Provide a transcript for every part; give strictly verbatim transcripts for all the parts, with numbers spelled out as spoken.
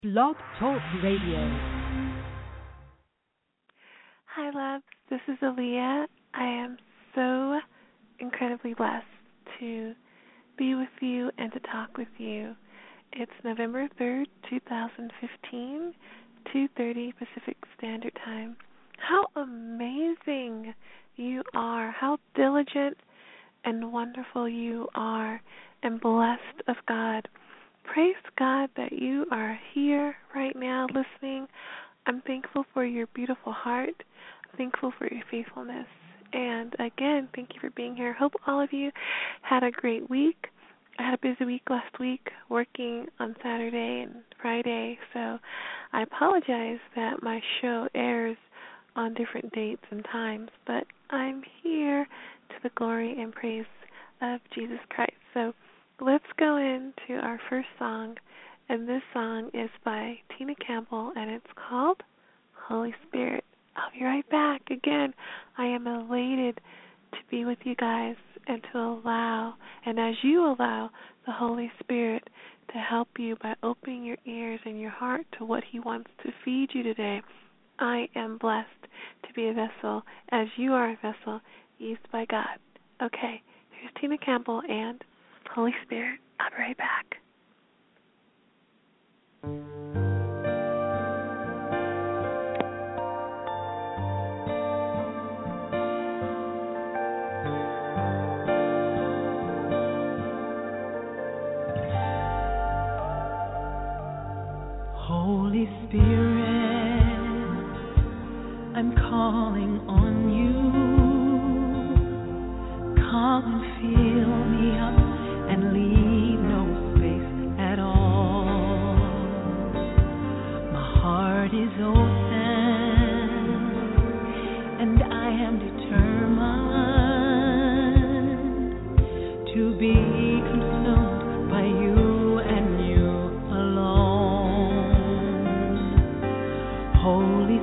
Blog Talk Radio. Hi, loves. This is Aaliyah. I am so incredibly blessed to be with you and to talk with you. It's November third, twenty fifteen, two thirty Pacific Standard Time. How amazing you are. How diligent and wonderful you are and blessed of God. Praise God that you are here right now listening. I'm thankful for your beautiful heart. I'm thankful for your faithfulness. And again, thank you for being here. Hope all of you had a great week. I had a busy week last week working on Saturday and Friday, so I apologize that my show airs on different dates and times, but I'm here to the glory and praise of Jesus Christ. So let's go into our first song, and this song is by Tina Campbell, and it's called Holy Spirit. I'll be right back. Again, I am elated to be with you guys and to allow, and as you allow, the Holy Spirit to help you by opening your ears and your heart to what He wants to feed you today. I am blessed to be a vessel as you are a vessel used by God. Okay, here's Tina Campbell and Holy Spirit. I'll be right back. Holy Spirit, I'm calling on you. Come and fill me up and leave no space at all. My heart is open and I am determined to be consumed by you and you alone. Holy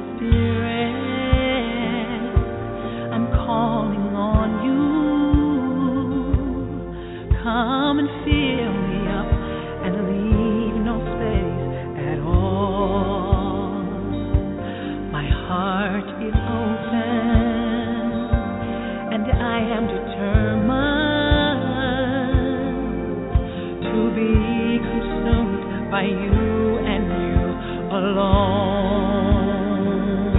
Spirit, I'm calling on you. Come and fill me up and leave no space at all. My heart is open and I am determined to be consumed by you and you alone.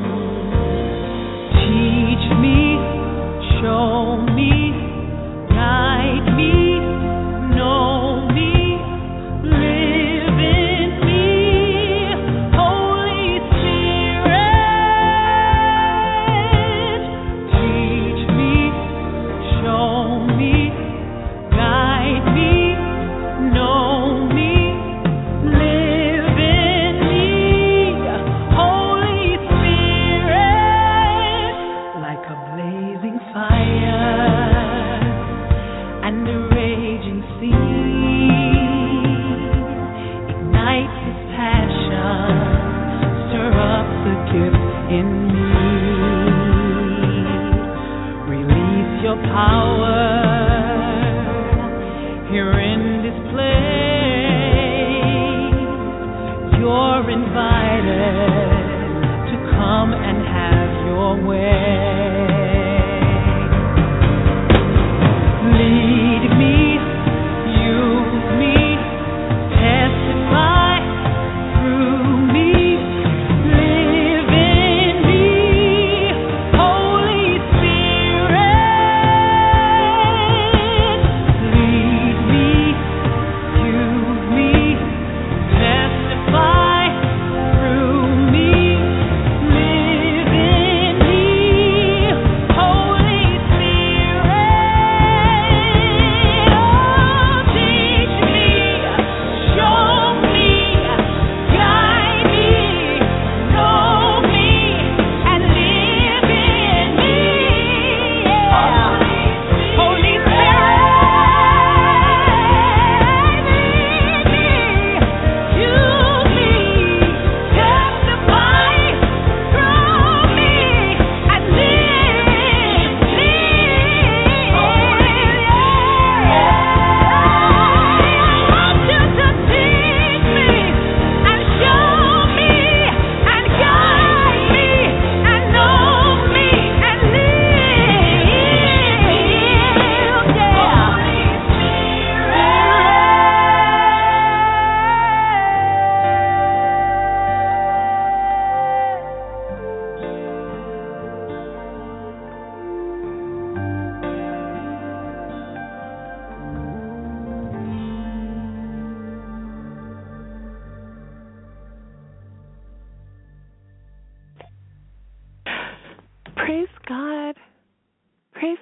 Teach me, show me, guide me, know me, live in me, Holy Spirit. Teach me, show me, guide me, know me, live in me, Holy Spirit. Like a blazing fire and a raging sea, ignite this passion, stir up the gift in me. Release your power here in this place. You're invited to come and have your way. Lead me, use me, testify through me, live in me, Holy Spirit. Lead me, use me, testify through me, live in me,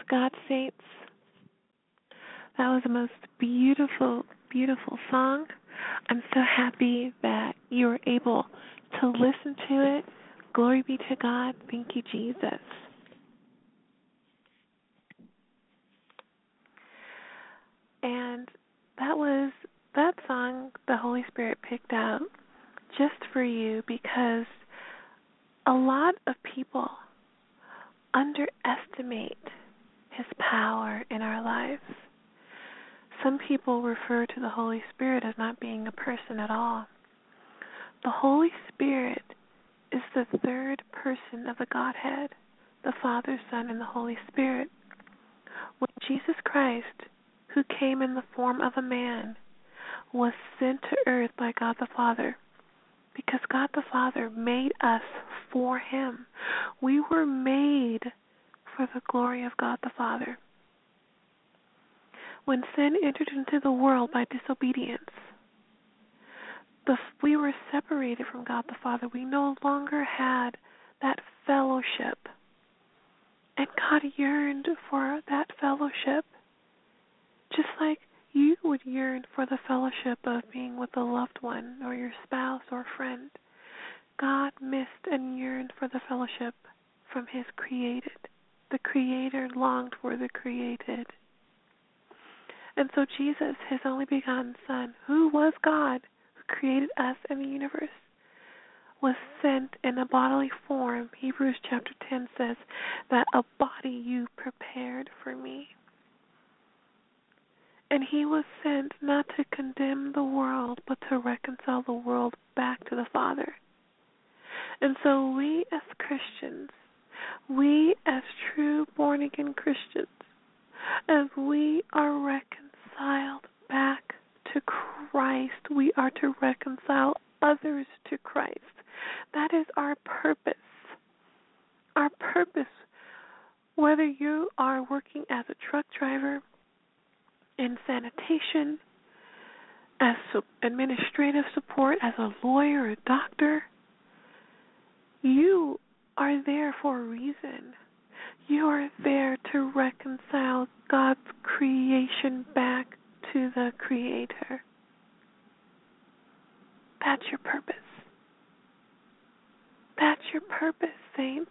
God, saints. That was the most beautiful, beautiful song. I'm so happy that you were able to listen to it. Glory be to God. Thank you, Jesus. And that was that song the Holy Spirit picked out just for you because a lot of people underestimate His power in our lives. Some people refer to the Holy Spirit as not being a person at all. The Holy Spirit is the third person of the Godhead, the Father, Son, and the Holy Spirit. When Jesus Christ, who came in the form of a man, was sent to earth by God the Father, because God the Father made us for Him. We were made for the glory of God the Father. When sin entered into the world by disobedience, the, we were separated from God the Father. We no longer had that fellowship. And God yearned for that fellowship, just like you would yearn for the fellowship of being with a loved one or your spouse or friend. God missed and yearned for the fellowship from His created. The Creator longed for the created. And so Jesus, His only begotten Son, who was God, who created us and the universe, was sent in a bodily form. Hebrews chapter ten says that a body you prepared for me. And He was sent not to condemn the world, but to reconcile the world back to the Father. And so we as Christians, we as true born-again Christians, as we are reconciled back to Christ, we are to reconcile others to Christ. That is our purpose. Our purpose, whether you are working as a truck driver, in sanitation, as administrative support, as a lawyer, a doctor, you are there for a reason. You are there to reconcile God's creation back to the Creator. That's your purpose. That's your purpose, saints.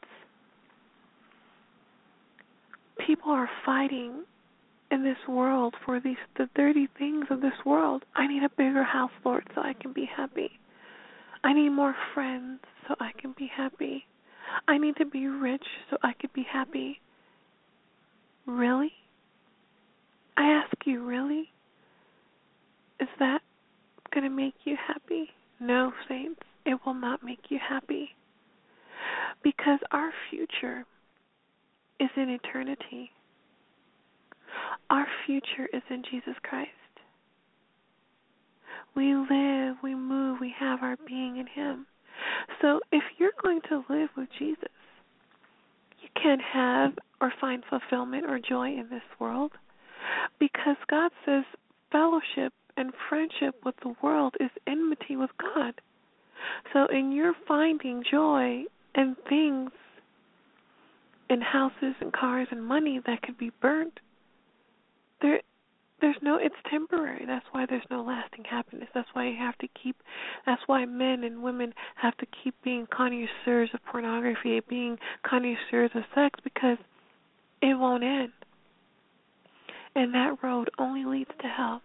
People are fighting in this world for these the dirty things of this world. I need a bigger house, Lord, so I can be happy. I need more friends so I can be happy. I need to be rich so I can be happy. Really? I ask you, really? Is that going to make you happy? No, saints, it will not make you happy. Because our future is in eternity. Our future is in Jesus Christ. We live, we move, we have our being in Him. So if you're going to live with Jesus, you can't have or find fulfillment or joy in this world, because God says fellowship and friendship with the world is enmity with God. So in your finding joy in things, in houses and cars and money that could be burnt, there There's no, it's temporary. That's why there's no lasting happiness. That's why you have to keep, that's why men and women have to keep being connoisseurs of pornography, being connoisseurs of sex, because it won't end. And that road only leads to hell.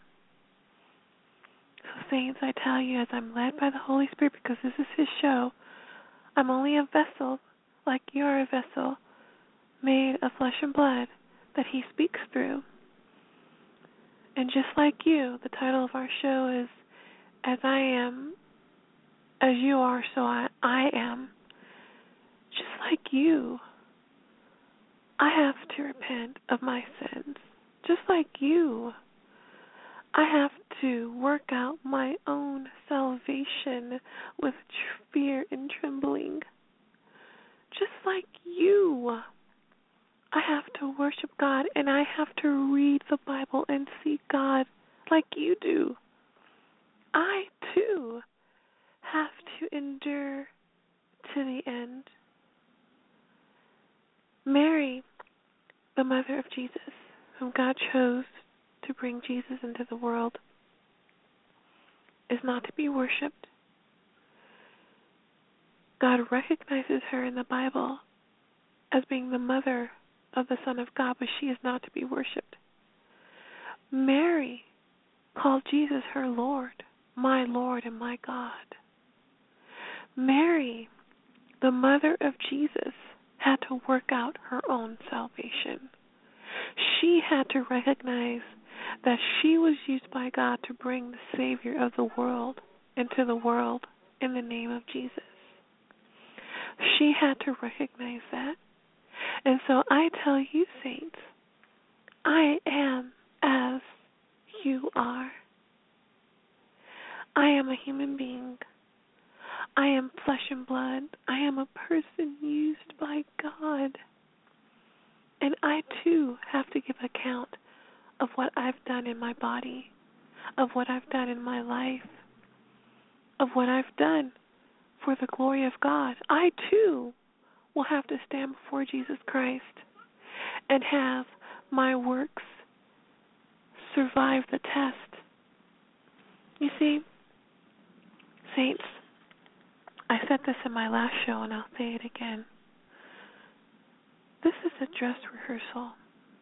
So, saints, I tell you, as I'm led by the Holy Spirit, because this is His show, I'm only a vessel, like you are a vessel, made of flesh and blood, that He speaks through. And just like you, the title of our show is As I Am, As You Are, So I, I Am. Just like you, I have to repent of my sins. Just like you, I have to work out my own salvation with fear and trembling. Just like you, I have to worship God, and I have to read the Bible and see God like you do. I, too, have to endure to the end. Mary, the mother of Jesus, whom God chose to bring Jesus into the world, is not to be worshipped. God recognizes her in the Bible as being the mother of the Son of God, but she is not to be worshipped. Mary called Jesus her Lord, my Lord and my God. Mary, the mother of Jesus, had to work out her own salvation. She had to recognize that she was used by God to bring the Savior of the world into the world in the name of Jesus. She had to recognize that. And so I tell you, saints, I am as you are. I am a human being. I am flesh and blood. I am a person used by God. And I, too, have to give account of what I've done in my body, of what I've done in my life, of what I've done for the glory of God. I, too, will have to stand before Jesus Christ and have my works survive the test. You see, saints, I said this in my last show and I'll say it again. This is a dress rehearsal.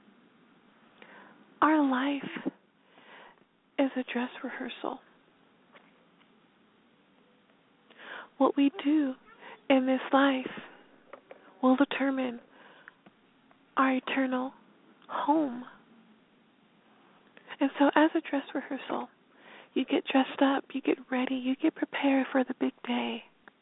Our life is a dress rehearsal. What we do in this life will determine our eternal home. And so as a dress rehearsal, you get dressed up, you get ready, you get prepared for the big day.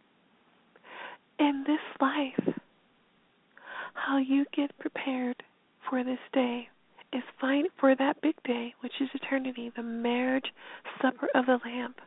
In this life, how you get prepared for this day is fine for that big day, which is eternity, the marriage supper of the Lamb.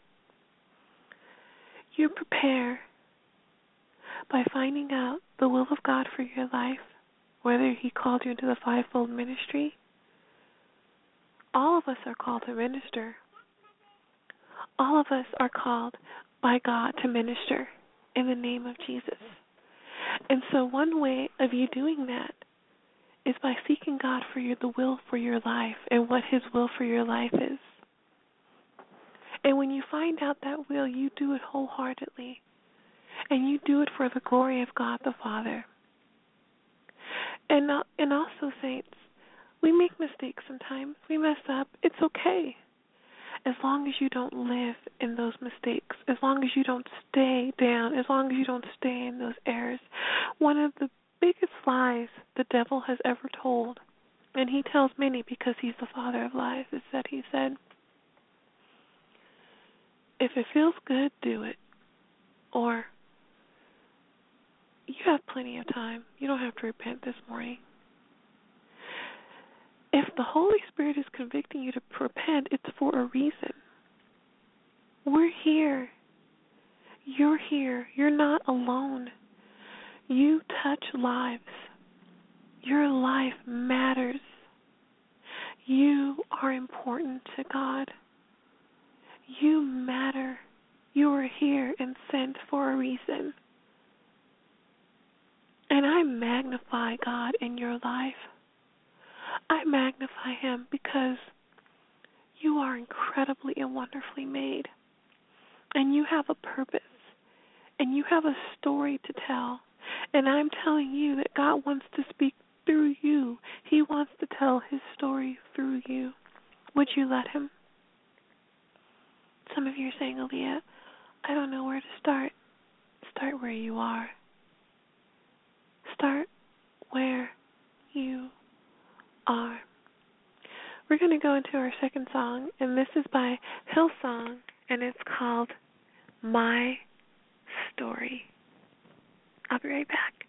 You prepare by finding out the will of God for your life, whether He called you into the fivefold ministry. All of us are called to minister. All of us are called by God to minister in the name of Jesus. And so one way of you doing that is by seeking God for your, the will for your life and what His will for your life is. And when you find out that will, you do it wholeheartedly. And you do it for the glory of God the Father. And, uh, and also, saints, we make mistakes sometimes. We mess up. It's okay. As long as you don't live in those mistakes, as long as you don't stay down, as long as you don't stay in those errors. One of the biggest lies the devil has ever told, and he tells many because he's the father of lies, is that he said, if it feels good, do it. Or, you have plenty of time. You don't have to repent this morning. If the Holy Spirit is convicting you to repent, it's for a reason. We're here. You're here. You're not alone. You touch lives. Your life matters. You are important to God. You matter. You are here and sent for a reason. And I magnify God in your life. I magnify Him because you are incredibly and wonderfully made. And you have a purpose. And you have a story to tell. And I'm telling you that God wants to speak through you. He wants to tell His story through you. Would you let Him? Some of you are saying, Aaliyah, I don't know where to start. Start where you are. Start where you are. We're going to go into our second song, and this is by Hillsong, and it's called My Story. I'll be right back.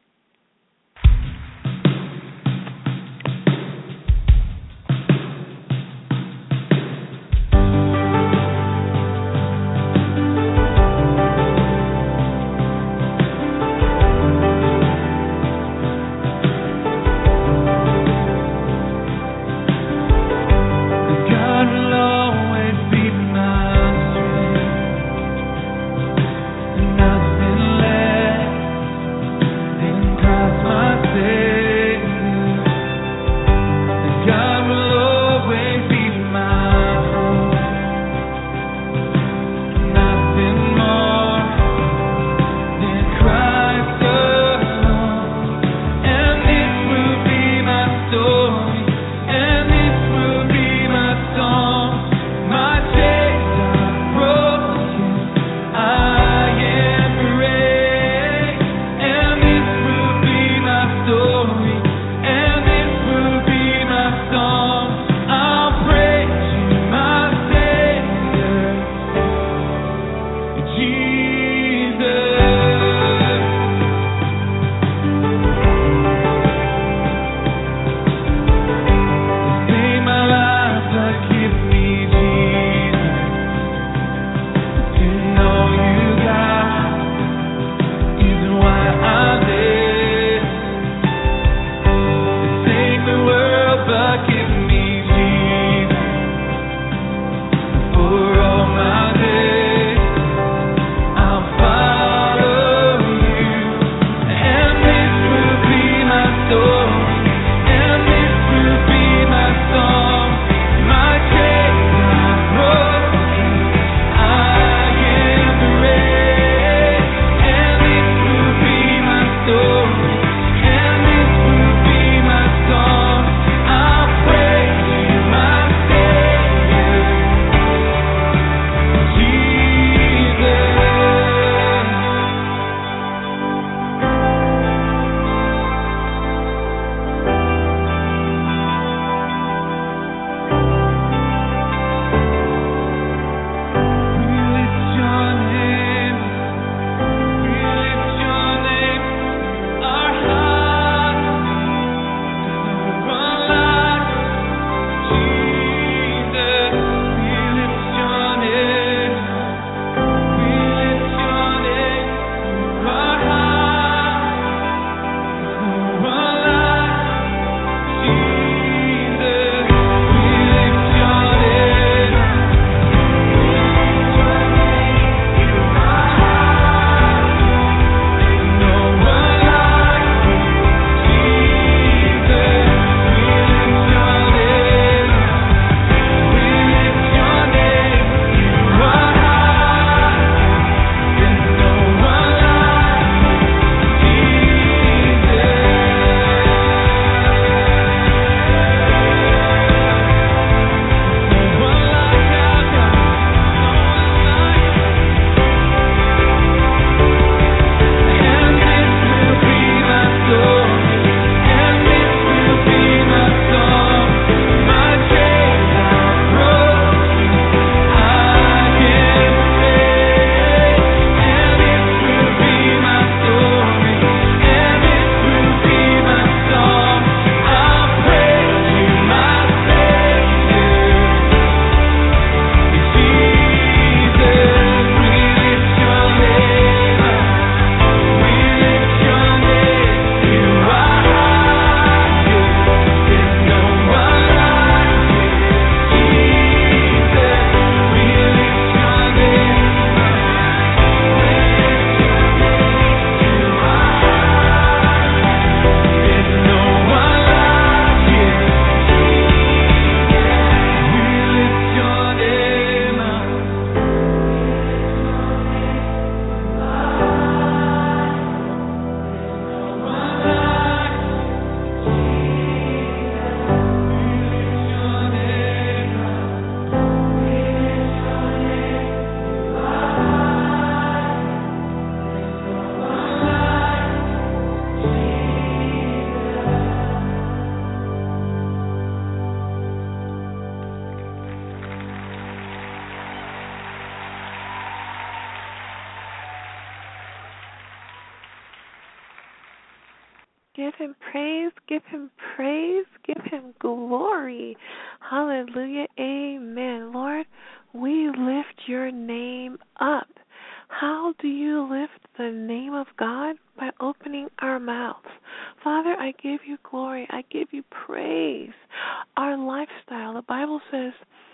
Nothing less Give him praise, give him praise, give him glory. Hallelujah, amen. Lord, we lift your name up. How do you lift the name of God? By opening our mouths. Father, I give you glory. I give you praise. Our lifestyle, the Bible says,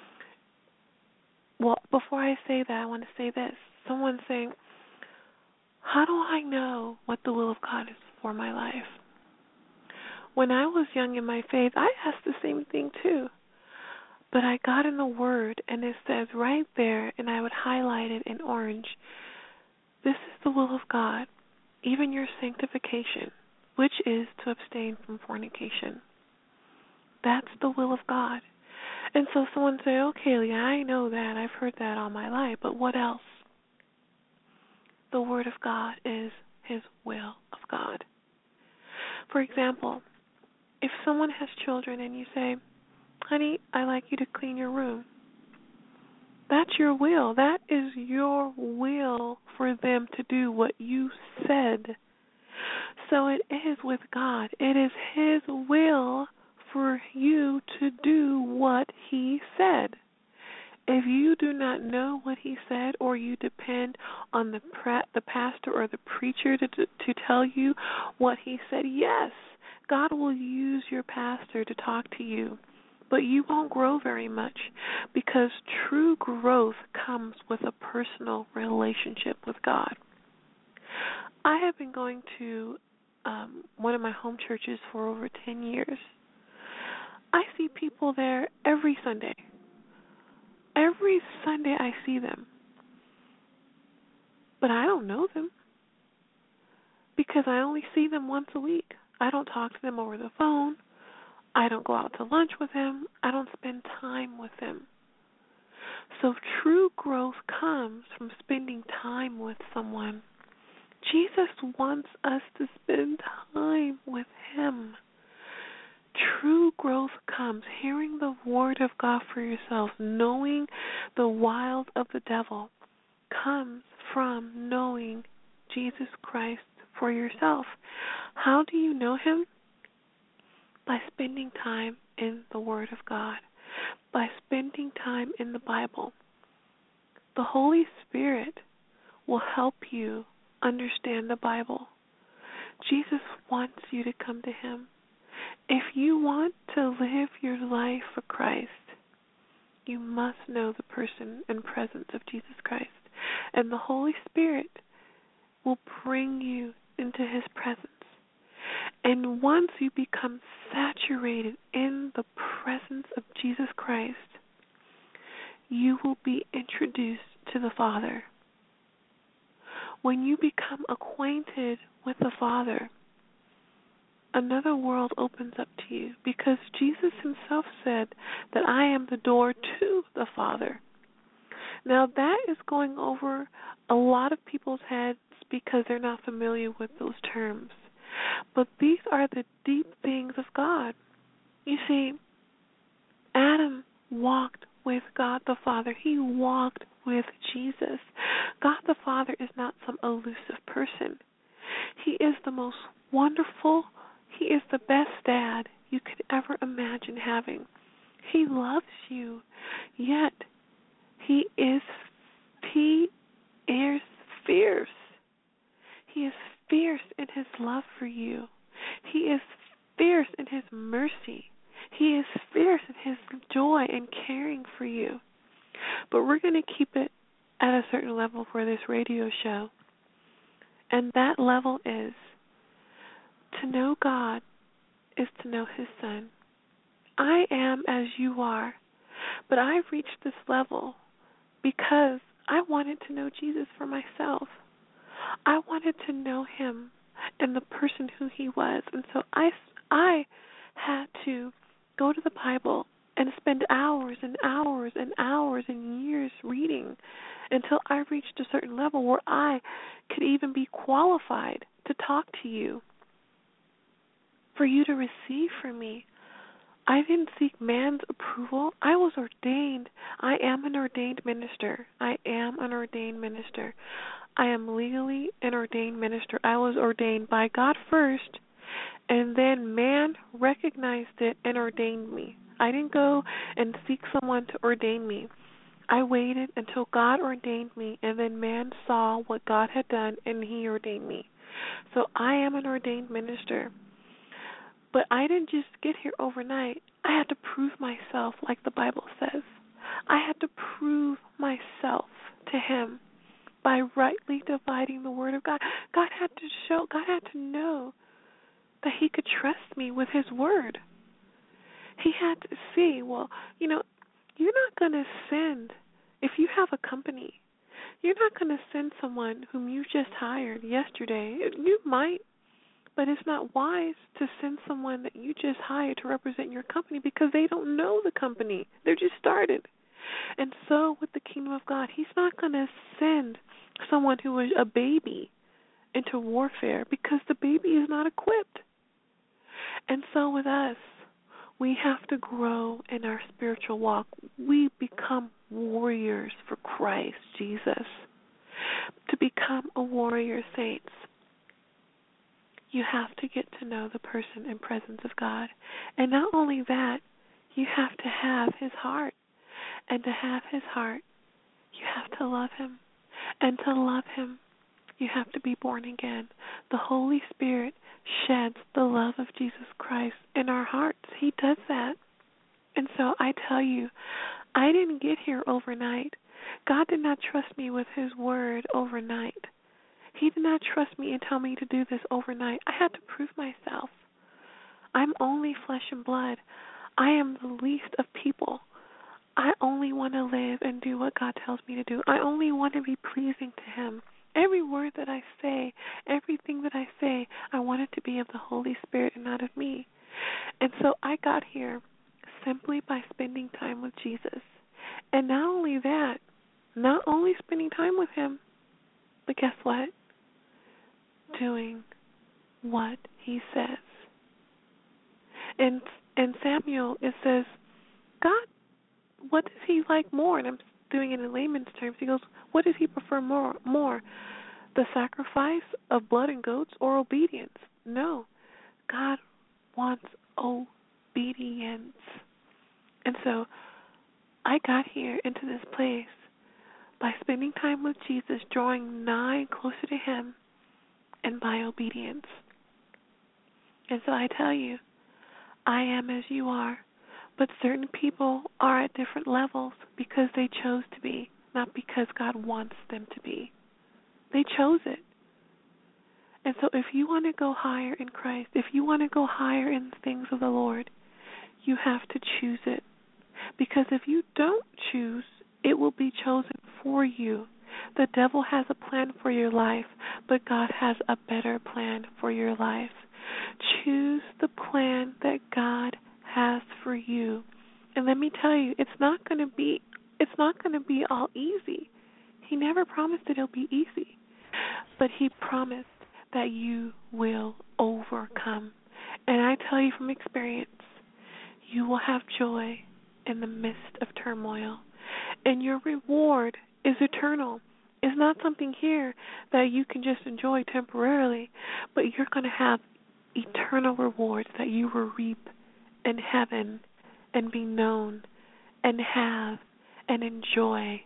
well, before I say that, I want to say this. Someone's saying, how do I know what the will of God is for my life? When I was young in my faith, I asked the same thing too. But I got in the Word, and it says right there, and I would highlight it in orange, this is the will of God, even your sanctification, which is to abstain from fornication. That's the will of God. And so someone say, okay, Leah, I know that. I've heard that all my life. But what else? The Word of God is His will of God. For example, if someone has children and you say, honey, I like you to clean your room. That's your will. That is your will for them to do what you said. So it is with God. It is His will for you to do what He said. If you do not know what He said, or you depend on the pra- the pastor or the preacher to, to to tell you what He said, yes, God will use your pastor to talk to you. But you won't grow very much, because true growth comes with a personal relationship with God. I have been going to um, one of my home churches for over ten years. I see people there every Sunday. Every Sunday I see them. But I don't know them, because I only see them once a week. I don't talk to them over the phone. I don't go out to lunch with them. I don't spend time with them. So true growth comes from spending time with someone. Jesus wants us to spend time with Him. True growth comes hearing the Word of God for yourself, knowing the wiles of the devil comes from knowing Jesus Christ for yourself. How do you know Him? By spending time in the Word of God, by spending time in the Bible. The Holy Spirit will help you understand the Bible. Jesus wants you to come to Him. If you want to live your life for Christ, you must know the person and presence of Jesus Christ. And the Holy Spirit will bring you into His presence. And once you become saturated in the presence of Jesus Christ, you will be introduced to the Father. When you become acquainted with the Father, another world opens up to you, because Jesus Himself said that I am the door to the Father. Now that is going over a lot of people's heads because they're not familiar with those terms. But these are the deep things of God. You see, Adam walked with God the Father. He walked with Jesus. God the Father is not some elusive person. He is the most wonderful, He is the best dad you could ever imagine having. He loves you, yet He is, He is fierce. He is fierce in His love for you. He is fierce in His mercy. He is fierce in His joy and caring for you. But we're going to keep it at a certain level for this radio show. And that level is to know God is to know His Son. I am as you are, but I've reached this level because I wanted to know Jesus for myself. I wanted to know Him and the person who He was. And so I, I had to go to the Bible and spend hours and hours and hours and years reading until I reached a certain level where I could even be qualified to talk to you, for you to receive from me. I didn't seek man's approval. I was ordained. I am an ordained minister. I am an ordained minister. I am legally an ordained minister. I was ordained by God first, And then man recognized it and ordained me. I didn't go and seek someone to ordain me. I waited until God ordained me, and then man saw what God had done, and he ordained me. So I am an ordained minister. But I didn't just get here overnight. I had to prove myself, like the Bible says. I had to prove myself to him by rightly dividing the word of God. God had to show, God had to know that he could trust me with his word. He had to see, well, you know, you're not going to send, if you have a company, you're not going to send someone whom you just hired yesterday. You might, but it's not wise to send someone that you just hired to represent your company because they don't know the company. They're just started. And so with the kingdom of God, he's not going to send someone who is a baby into warfare because the baby is not equipped. And so with us, we have to grow in our spiritual walk. We become warriors for Christ Jesus. To become a warrior, saints, you have to get to know the person and presence of God. And not only that, you have to have his heart. And to have his heart, you have to love him. And to love him, you have to be born again. The Holy Spirit sheds the love of Jesus Christ in our hearts. He does that. And so I tell you, I didn't get here overnight. God did not trust me with his word overnight. He did not trust me and tell me to do this overnight. I had to prove myself. I'm only flesh and blood. I am the least of people. I only want to live and do what God tells me to do. I only want to be pleasing to him. Every word that I say, everything that I say, I want it to be of the Holy Spirit and not of me. And so I got here simply by spending time with Jesus. And not only that, not only spending time with him, but guess what? Doing what he says. And in Samuel, it says, God, what does he like more? And I'm doing it in layman's terms. He goes, what does he prefer more? More, the sacrifice of blood and goats or obedience? No, God wants obedience. And so I got here into this place by spending time with Jesus, drawing nigh closer to him, and by obedience. And so I tell you, I am as you are, but certain people are at different levels because they chose to be, not because God wants them to be. They chose it. And so if you want to go higher in Christ, if you want to go higher in the things of the Lord, you have to choose it. Because if you don't choose, it will be chosen for you. The devil has a plan for your life, but God has a better plan for your life. Choose the plan that God has for you. And let me tell you, it's not going to be it's not going to be all easy. He never promised that it'll be easy. But he promised that you will overcome. And I tell you from experience, you will have joy in the midst of turmoil. And your reward is eternal. It's not something here that you can just enjoy temporarily, but you're going to have eternal rewards that you will reap in heaven and be known and have and enjoy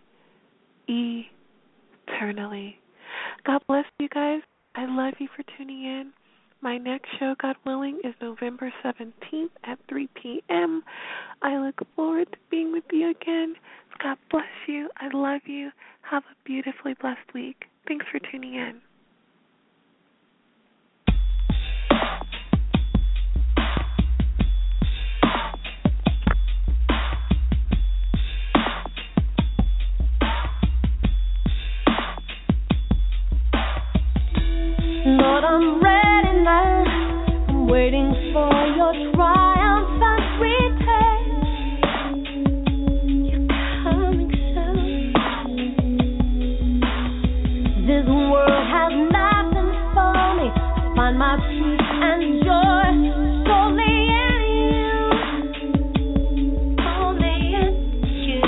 eternally. God bless you guys. I love you for tuning in. My next show, God willing, is November seventeenth at three p.m. I look forward to being with you again. God bless you. I love you. Have a beautifully blessed week. Thanks for tuning in. Lord, I'm ready now. I'm waiting for your triumphant return. You're coming soon. This world has nothing for me. I find my peace and joy solely in you. Only in you.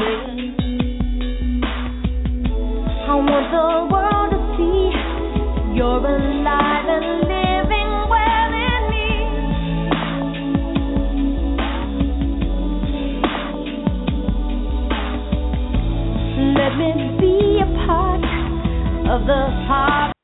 I want the world to see you're alive and living well in me. even be a part of the pop.